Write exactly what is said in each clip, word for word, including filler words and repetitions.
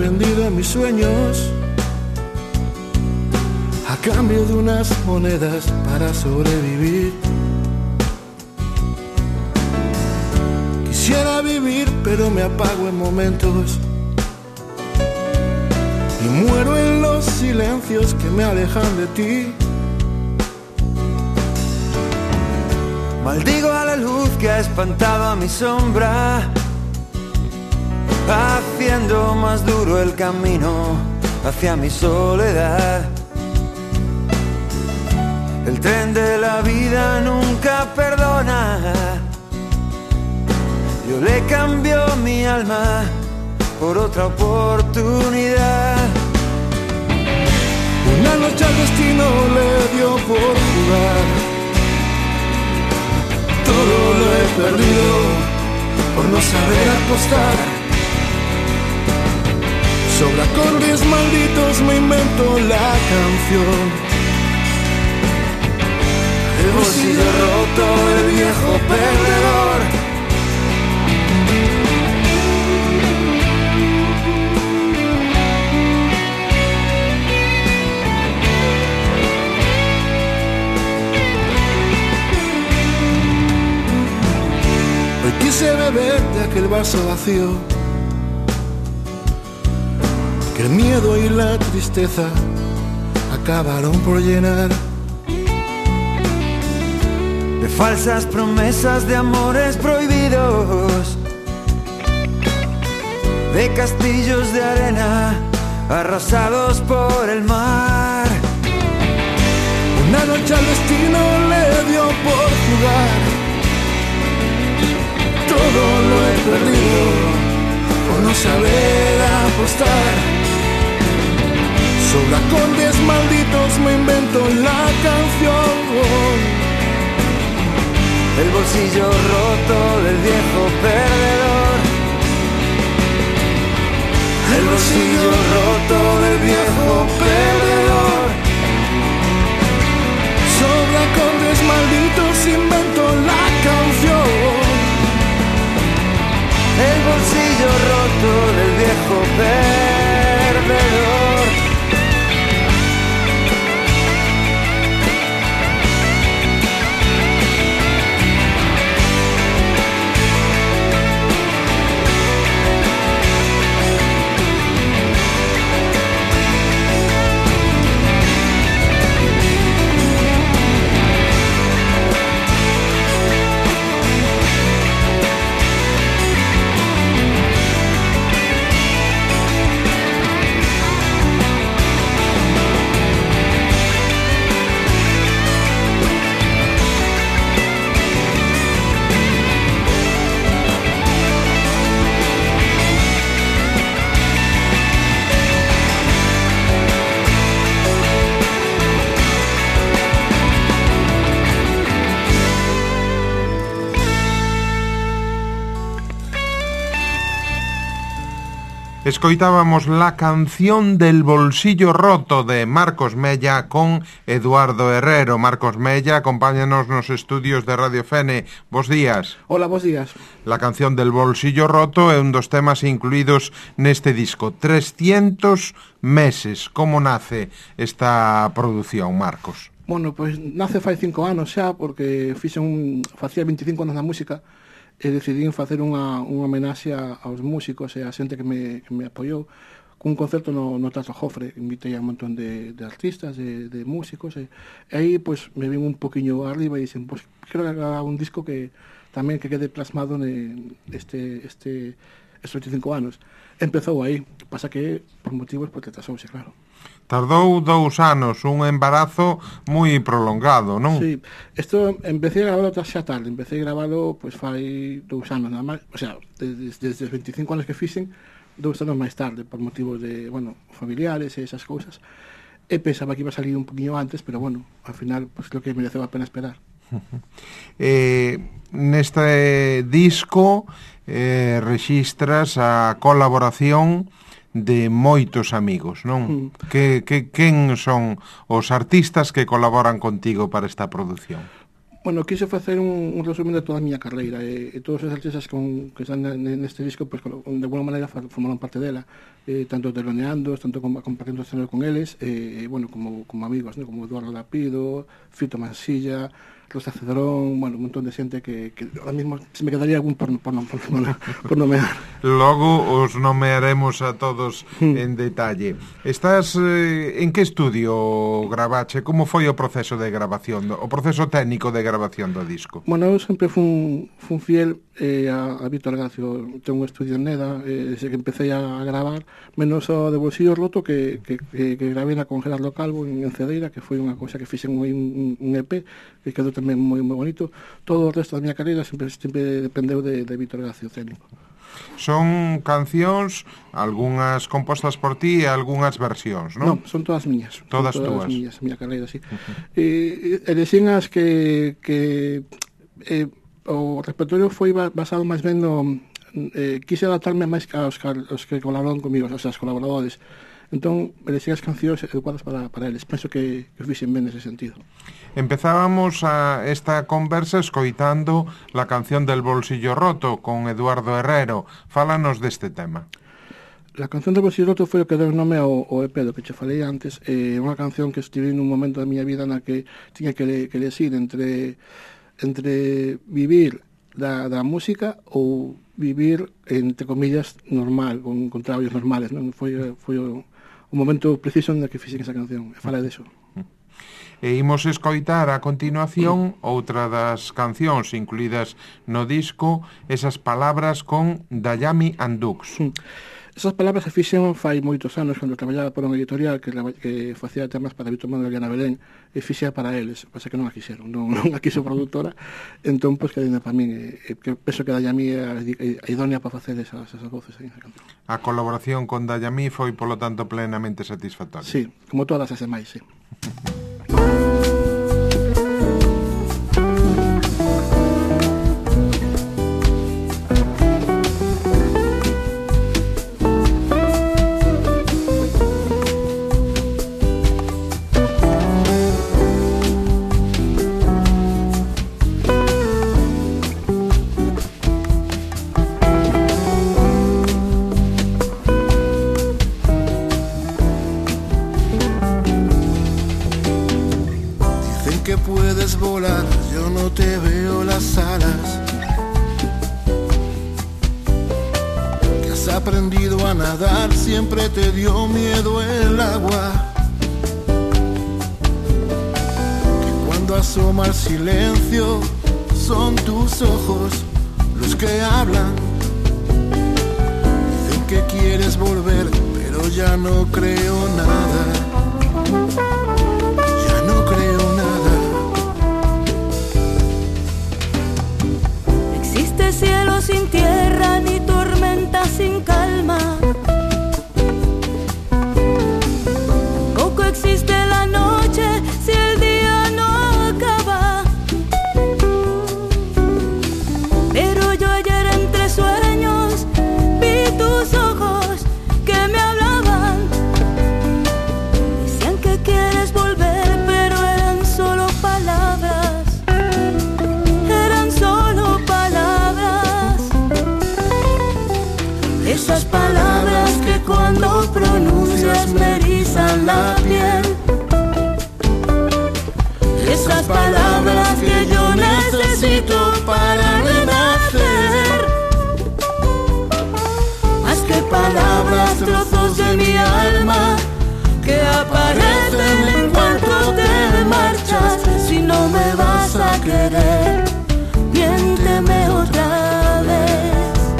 vendido mis sueños a cambio de unas monedas para sobrevivir. Quisiera vivir, pero me apago en momentos y muero en los silencios que me alejan de ti. Maldigo a la luz que ha espantado a mi sombra, haciendo más duro el camino hacia mi soledad. El tren de la vida nunca perdona. Yo le cambio mi alma por otra oportunidad. Una noche al destino le dio por jugar. Todo lo he perdido por no saber apostar. Sobre acordes malditos me invento la canción. El bolsillo roto del viejo perdedor. Hoy quise beber de aquel vaso vacío, que el miedo y la tristeza acabaron por llenar. De falsas promesas de amores prohibidos, de castillos de arena arrasados por el mar. Una noche al destino le dio por jugar. Todo lo he perdido por no saber apostar. Sobre acordes malditos me invento la canción. El bolsillo roto del viejo perdedor. El bolsillo roto del viejo perdedor. Sobre acordes malditos invento la canción. El bolsillo roto del viejo perdedor. Escoitábamos la canción del bolsillo roto de Marcos Mella con Eduardo Herrero. Marcos Mella, acompáñanos nos estudios de Radio Fene. Bos días. Hola, bos días. La canción del bolsillo roto é un dos temas incluídos neste disco. trescientos meses. Como nace esta produción, Marcos? Bueno, pois pues, nace fai cinco anos xa, porque fixe un, facía veinticinco anos na música e decidín facer unha, unha homenaxe aos músicos e a xente que me, que me apoiou cun concerto no, no Teatro Jofre. Invitei a un montón de, de artistas, de, de músicos e, e aí pues, me vin un poquinho arriba e dixen, pues, quero gravar un disco que tamén que quede plasmado neste este, estes veinticinco anos. Empezou aí, pasa que por motivos pues, retrasouse, claro. Tardou dous anos, un embarazo moi prolongado, non? Sí, isto empecé a gravarlo xa tarde, empecé a gravarlo pois fai dous anos nada máis, o sea, desde, desde os veinticinco anos que fixen, dous anos máis tarde, por motivos de, bueno, familiares e esas cousas. E pensaba que iba a salir un poquinho antes, pero bueno, ao final, pois creo que mereceu a pena esperar. eh, neste disco eh, rexistras a colaboración de moitos amigos, non? Mm. Que, que, quen son os artistas que colaboran contigo para esta produción? Bueno, quise facer un, un resumen de toda a miña carreira e, e todos os artistas con, que están neste disco, pues, de alguna maneira formaron parte dela. eh, tanto teloneando, tanto com, compartiendo escenario con eles, eh, bueno, como, como amigos, ¿no? Como Eduardo Lapido, Fito Mansilla, Rosa Cedrón, bueno, un montón de xente que, que ahora mismo se me quedaría algún por, por, por, por, por nomear. Logo os nomearemos a todos mm. en detalle. Estás eh, en que estudio gravache? Como foi o proceso de grabación, o proceso técnico de grabación do disco? Bueno, eu sempre fun, fun fiel eh, a, a Víctor Gacio. Tengo un estudio en Neda, eh, desde que empecé a, a gravar, menos o de Bolsillo Roto que, que, que, que grabé na con Gerardo Calvo en, en Cedeira, que foi unha cousa que fixen un, un E P que quedou tamén moi moi bonito. Todo o resto da miña carreira sempre, sempre dependeu de, de Víctor Gacio, técnico. Son cancións, algunhas compostas por ti e algunhas versións, non? Non, son todas miñas. Todas, todas túas. Miñas, a miña carreira, sí. Uh-huh. E, e decían as que, que eh, o repertorio foi basado máis ben no... Eh, quise adaptarme máis aos, aos que colaboraron comigo, os seus colaboradores. Entón, merecían as cancións adecuadas para, para eles. Penso que, que fixen ben nese sentido. Empezábamos a esta conversa escoitando la canción del Bolsillo Roto con Eduardo Herrero. Fálanos deste tema. La canción del Bolsillo Roto foi o que deu nome ao, ao E P do que che falei antes. É eh, unha canción que estive nun momento da miña vida na que tiña que, le, que elegir entre, entre vivir da, da música ou vivir, entre comillas, normal, con, con traballos normales, non? Foi, foi o, o momento preciso en que fixen esa canción, e fala deso. E imos escoitar a continuación outra das cancións incluídas no disco, Esas palabras con Dayami Andux. Esas palabras se fixen fai moitos anos cando traballaba por unha editorial que, que facía temas para Víctor Manuel e Ana Belén, e fixea para eles, pasa que non a quixeron, non, non a quiso produtora, entón, pois, que ainda para min, e, que penso que Dayami é a idónea para facer esas, esas voces aí na canción. A colaboración con Dayami foi, polo tanto, plenamente satisfactoria. Sí, como todas as demais, sí. Volar, yo no te veo las alas, que has aprendido a nadar, siempre te dio miedo el agua, que cuando asoma el silencio son tus ojos los que hablan, dicen que quieres volver, pero ya no creo nada, ya no creo nada. Cielo sin tierra ni tormenta sin calma. Poco existe la noche si el día no acaba. Pero yo ayer entre sueños vi tus ojos que me hablaban. Decían que quieres volver, pero eran solo palabras. Eran solo palabras. Esas palabras que cuando pronuncias me erizan la piel. Esas palabras que yo necesito para renacer. Más que palabras, trozos de mi alma que aparecen en cuanto te marchas. Si no me vas a querer, miénteme otra vez.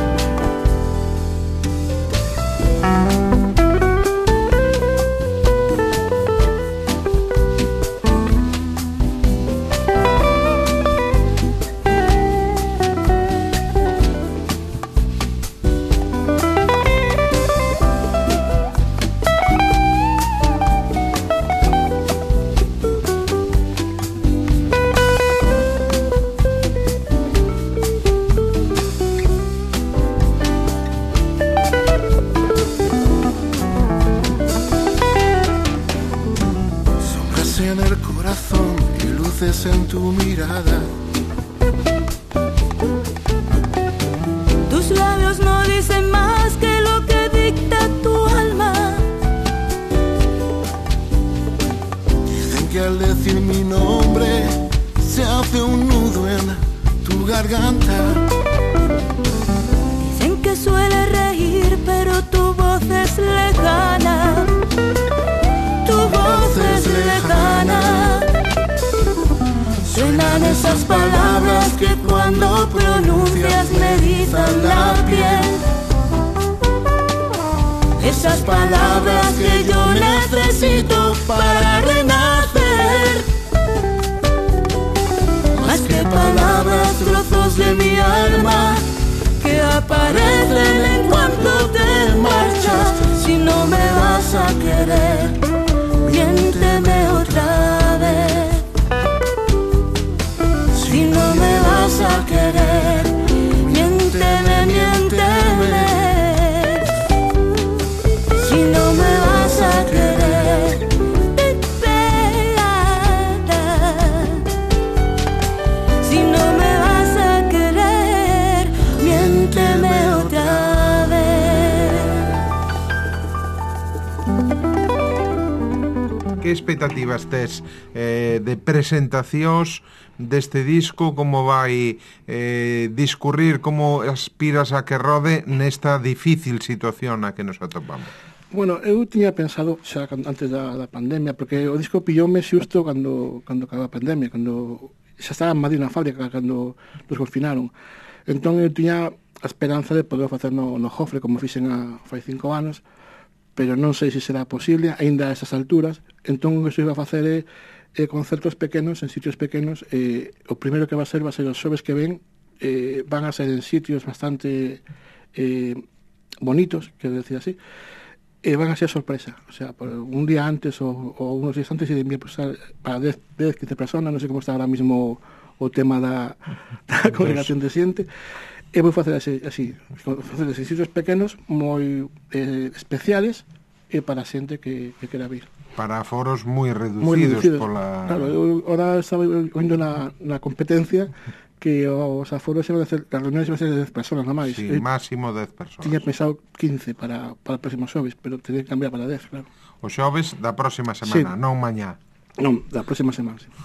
En tu mirada, tus labios no dicen más que lo que dicta tu que al decir mi nombre se hace un nudo en tu garganta. Dicen que suele reír, pero tu voz es lejana. Tu voz es lejana. Suenan esas palabras que cuando pronuncias me erizan la piel. Esas palabras que yo necesito para renacer. Más que palabras, trozos de mi alma que aparecen en cuanto te marchas. Si no me vas a querer, miénteme otra vez. Si no me vas a querer, miénteme, miénteme. Si no me vas a querer, si no me vas a querer, miénteme otra vez. Que expectativas tes eh, de presentacións deste disco, como vai eh, discurrir, como aspiras a que rode nesta difícil situación na que nos atopamos? Bueno, eu tiña pensado xa antes da, da pandemia, porque o disco pilloume xusto cando, cando acabou a pandemia, cando xa estaba en Madrid na fábrica, cando nos confinaron. Entón eu tiña a esperanza de poder facer no, no Jofre, como fixen a fai cinco anos, pero non sei se será posible, aínda a esas alturas. Entón o que se iba a facer é eh, concertos pequenos, en sitios pequenos. Eh, o primeiro que va a ser, va a ser os xoves que ven, eh, van a ser en sitios bastante eh, bonitos, quero decir así, e van a ser sorpresa, o sea, por un día antes o, o unos días antes, e de enviar pues, para dez, quince personas, non sei como está ahora mismo o tema da, da congregación de xente, e vou facer así, así facer así sitios pequenos moi eh, especiales e para a xente que, que quera vir. Para foros moi reducidos, moi reducidos. Pola... Claro, eu ahora estaba oindo na, na competencia que os aforos iban a ser, as reuniones iban a ser de dez personas, non máis. Sí, eh, máximo dez personas. Tiña pensado quince para, para o próximo xoves, pero teria que cambiar para dez, claro. O xoves da próxima semana, sí. Non mañá. Non, da próxima semana, sí.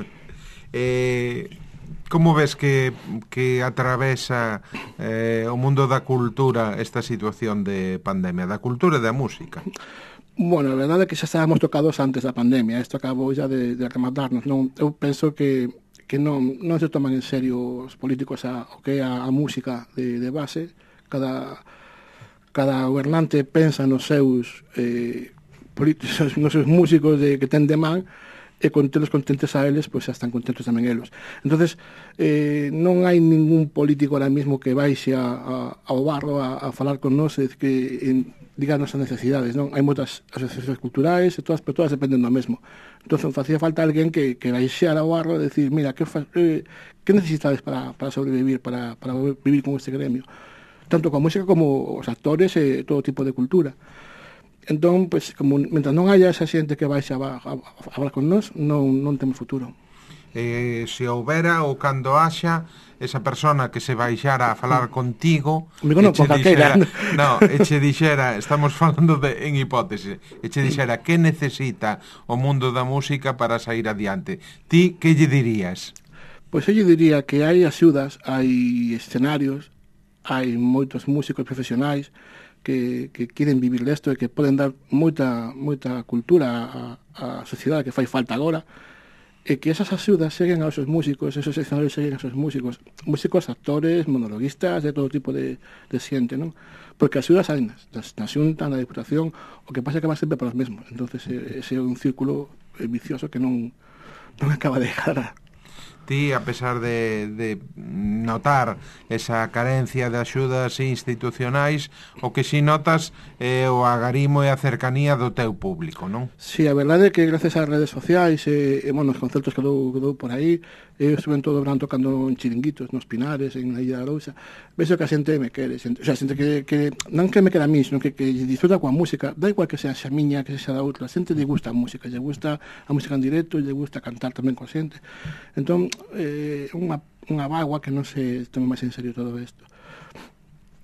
eh, como ves que, que atravesa eh, o mundo da cultura esta situación de pandemia, da cultura e da música? Bueno, a verdade é que xa estábamos tocados antes da pandemia. Isto acabou xa de, de rematarnos. Non? Eu penso que que non, non se toman en serio os políticos a, o que é a, a música de, de base. Cada, cada gobernante pensa nos seus eh, políticos, nos seus músicos de, que ten de man, e con telos contentes a eles, pois xa están contentos tamén eles. Entonces, eh, non hai ningún político ahora mismo que baixe a, a, ao barro a, a falar con nós, e que en, diga as nosas necesidades, non? Hai moitas asociacións culturais, e todas, pero todas dependen do mesmo. Entón, facía falta alguén que, que baixeara ao barro e decir, mira, que, fa, eh, que necesitades para, para sobrevivir, para, para vivir con este gremio? Tanto con a música como os actores e todo tipo de cultura. Entón, pues, como mentras non haya esa xente que baixa a, a, a falar con nós, non, non temos futuro. Eh, se houbera ou cando haxa esa persona que se baixara a falar contigo, Amigo, non, con calqueira. No, e che dixera, estamos falando de, en hipótese, e che dixera que necesita o mundo da música para sair adiante, ti que lle dirías? Pois eu lle diría que hai axudas, hai escenarios, hai moitos músicos profesionais que, que queren vivir desto e que poden dar moita, moita cultura á, á sociedade que fai falta agora, e que esas axudas seguen aos seus músicos, esos escenarios seguen aos seus músicos, músicos, actores, monologuistas, de todo tipo de, de xente, non? Porque as axudas hai nas, na Xunta, na Diputación, o que pasa é que van sempre para os mesmos. Entonces ese é un círculo vicioso que non, non acaba de dejar. Ti, a pesar de, de notar esa carencia de axudas institucionais, o que si notas é o agarimo e a cercanía do teu público, non? Sí, a verdade é que gracias ás redes sociais e, e bueno, os concertos que dou, que dou por aí, eu estuve en todo o verán tocando en chiringuitos, nos Pinares, en a Illa da Lousa, vexo que a xente me quere, xente, o sea, xente que, que non que me quere a mí, sino que, que disfruta coa música, da igual que sea xa miña, que sea da outra, a xente lle gusta a música, lle gusta a música en directo, lle gusta cantar tamén coa xente. Entón, eh, unha, unha bagua que non se tome máis en serio todo isto.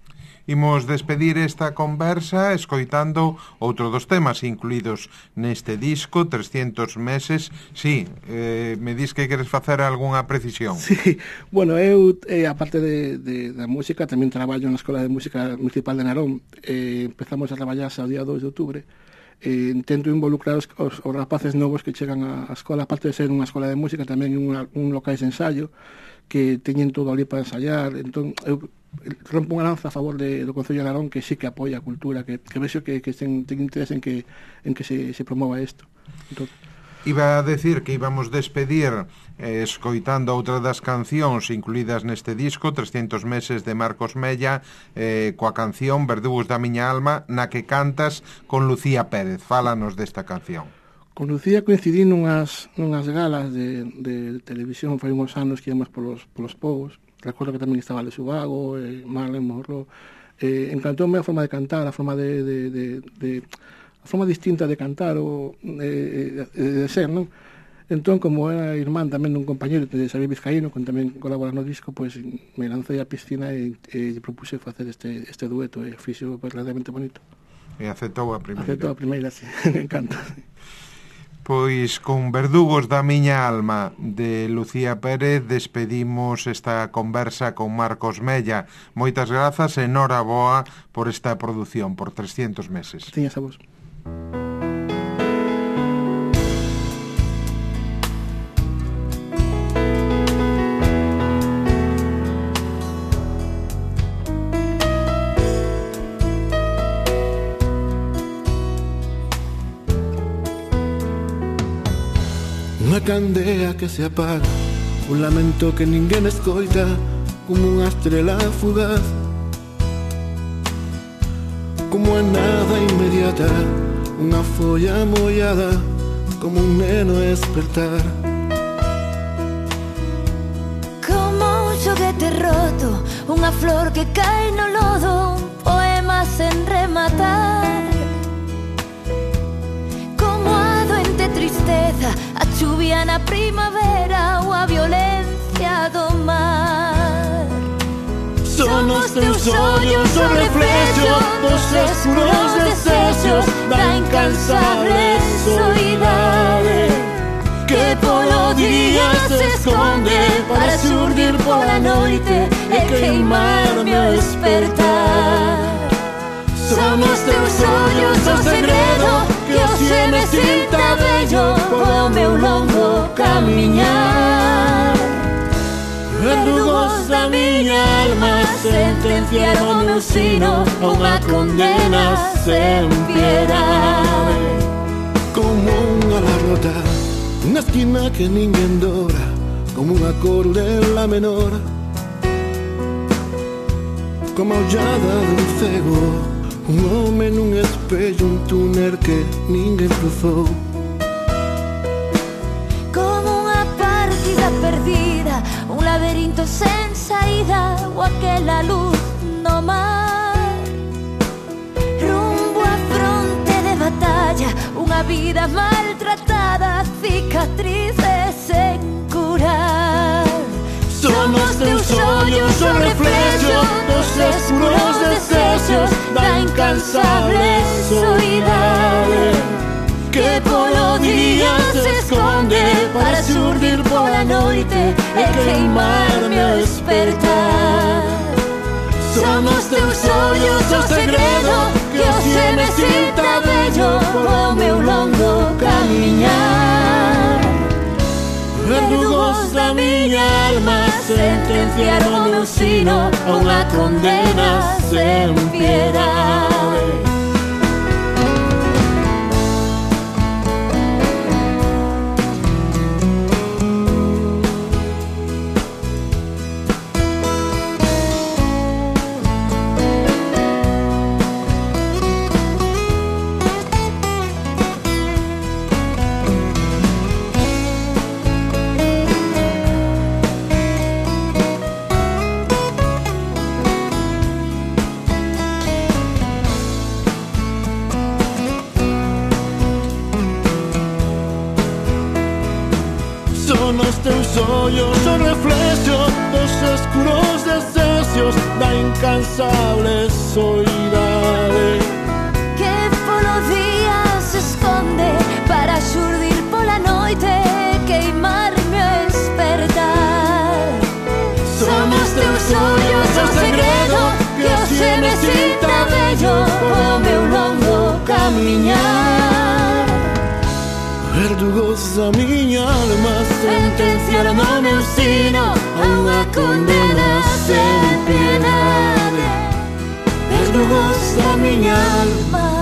imos despedir esta conversa escoitando outro dos temas incluídos neste disco, trescentos meses. Sí, eh, me dis que queres facer algunha precisión. Sí, bueno, eu, eh, aparte de, de, da música, tamén traballo na Escola de Música Municipal de Narón. Eh, empezamos a traballar xa o día dos de outubro. Eh, intento involucrar os, os, os rapaces novos que chegan á escola, aparte de ser unha escola de música, tamén unha, un locais de ensaio, que teñen todo ali para ensayar. Entón, eu rompo unha lanza a favor de, do Concello de Narón, que sí que apoia a cultura, que, que vexo que, que ten, ten interés en que, en que se, se promova isto. Entón, iba a decir que íbamos despedir eh, escoitando outra das cancións incluídas neste disco, trescentos meses de Marcos Mella, eh, coa canción Verdugos da miña alma, na que cantas con Lucía Pérez. Fálanos desta canción. Con Lucía coincidí nunhas, nunhas galas de, de televisión, fai uns anos que íamos polos, polos povos. Recordo que tamén estaba Lesu Vago, eh, Marlene Morro. Eh, encantoume a forma de cantar, a forma de, de, de, de a forma distinta de cantar ou eh, de, de ser, non? Entón, como era irmán tamén dun compañero de Xavier Vizcaíno, con tamén colabora no disco, pois pues, me lancei a piscina e, e propuse facer este, este dueto, e fixo verdadeiramente bonito. E aceptou a primeira. Aceptou a primeira, sí, me encanta. Pois con Verdugos da miña alma de Lucía Pérez despedimos esta conversa con Marcos Mella. Moitas grazas e noraboa por esta produción, por trescentos meses. Tiñas a vos. Unha candea que se apaga, un lamento que ninguén escoita, como unha estrela fugaz, como a nada inmediata, unha folla mollada, como un neno espertar. Como un xoguete roto, unha flor que cae no lodo, un poema sen rematar. Como a doente tristeza, a chuvia na primavera ou a violencia do mar. Son os teus ollos o reflexo dos escuros desexos da incansable soidade que polo día se esconde para xurdir pola noite e queimarme o despertar. Son os teus ollos o segredo que hoxe me sinta bello polo meu longo camiñar. Verdugos da miña alma sentenciaron o meu sino a unha condena sen piedade. Como unha larrota na esquina que ninguén dora, como unha cordela menor, como a ollada dun cego, un home nun espello, un túnel que ninguén cruzou. Como unha partida perdida, un laberinto sen saída, ou aquela luz no mar. Rumbo á fronte de batalla, unha vida maltratada, cicatrices sen curar. Son os teus ollos o reflexo dos escuros desexos da incansable soidade que polo día se esconde para xurdir pola noite e queimarme o despertar. Son os teus ollos o segredo que hoxe me sinta bello polo meu longo camiñar. Verdugos da miña alma sentenciaron o meu sino a unha condena sen piedade. Son os teus ollos o reflexo dos escuros desexos da incansable soidade que polo día se esconde para xurdir pola noite, queimarme a espertar. Somos teus ollos o segredo que hoxe me sinta bello polo meu longo camiñar. Verdugos da miña alma sentenciaron o meu sino a unha condena sen piedade. Verdugos da miña alma